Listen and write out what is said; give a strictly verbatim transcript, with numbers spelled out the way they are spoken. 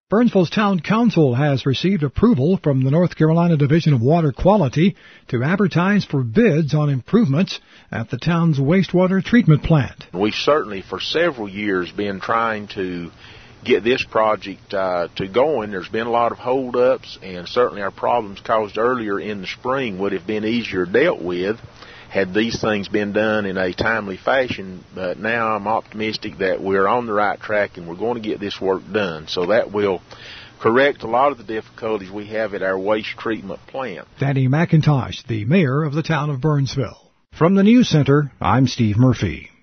Burnsville's Town Council has received approval from the North Carolina Division of Water Quality to advertise for bids on improvements at the town's wastewater treatment plant. We've certainly for several years been trying to get this project uh, to going. There's been a lot of holdups, and certainly our problems caused earlier in the spring would have been easier dealt with had these things been done in a timely fashion. But now I'm optimistic that we're on the right track and we're going to get this work done. So that will correct a lot of the difficulties we have at our waste treatment plant. Danny McIntosh, the mayor of the town of Burnsville. From the News Center, I'm Steve Murphy.